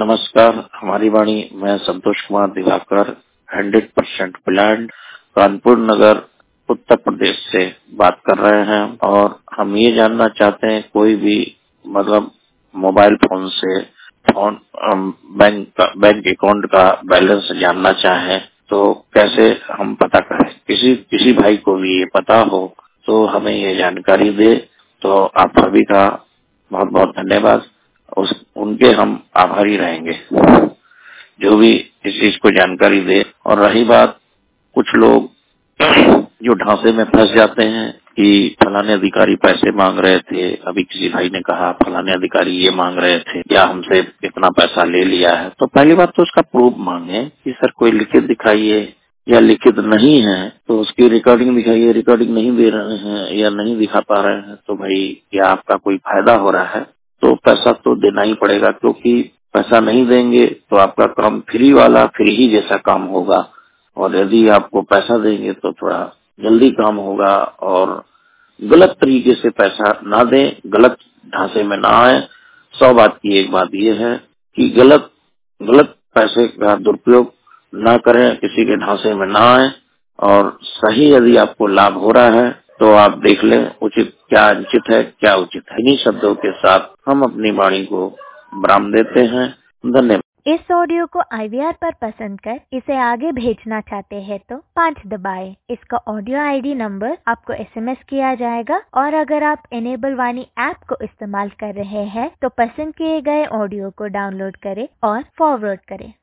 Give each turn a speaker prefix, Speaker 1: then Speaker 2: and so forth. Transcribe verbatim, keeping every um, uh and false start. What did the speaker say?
Speaker 1: नमस्कार। हमारी वाणी, मैं Santosh Kumar Diwakar, hundred percent plan, Kanpur Nagar, Uttar Pradesh से बात कर रहे हैं। और हम ये जानना चाहते हैं, कोई भी मतलब मोबाइल फोन से फोन बैंक का बैंक अकाउंट का बैलेंस जानना चाहे तो कैसे हम पता करें। किसी किसी भाई को भी ये पता हो तो हमें ये जानकारी दे। तो आप सभी का बहुत बहुत धन्यवाद। उस उनके हम आभारी रहेंगे जो भी इस चीज को जानकारी दे। और रही बात, कुछ लोग जो ढांचे में फंस जाते हैं कि फलाने अधिकारी पैसे मांग रहे थे, अभी किसी भाई ने कहा फलाने अधिकारी ये मांग रहे थे या हमसे इतना पैसा ले लिया है, तो पहली बात तो उसका प्रूफ मांगे कि सर कोई लिखित दिखाइए, या लिखित नहीं है तो उसकी रिकॉर्डिंग दिखाइए। रिकॉर्डिंग नहीं दे रहे हैं या नहीं दिखा पा रहे हैं तो भाई क्या आपका कोई फायदा हो रहा है, तो पैसा तो देना ही पड़ेगा। क्योंकि पैसा नहीं देंगे तो आपका काम फ्री वाला फ्री ही जैसा काम होगा, और यदि आपको पैसा देंगे तो थोड़ा जल्दी काम होगा। और गलत तरीके से पैसा ना दें, गलत ढांचे में ना आए। सौ बात की एक बात यह है कि गलत गलत पैसे का दुरुपयोग ना करें, किसी के ढांचे में ना आए। और सही यदि आपको लाभ हो रहा है तो आप देख लें उचित क्या अनुचित है, क्या उचित है। इन्हीं शब्दों के साथ हम अपनी वाणी को विराम देते हैं। धन्यवाद।
Speaker 2: इस ऑडियो को आई वी आर पर पसंद कर इसे आगे भेजना चाहते हैं तो पाँच दबाएं। इसका ऑडियो आई डी नंबर आपको एस एम एस किया जाएगा। और अगर आप इनेबल वाणी ऐप को इस्तेमाल कर रहे हैं तो पसंद किए गए ऑडियो को डाउनलोड करें और फॉरवर्ड करें।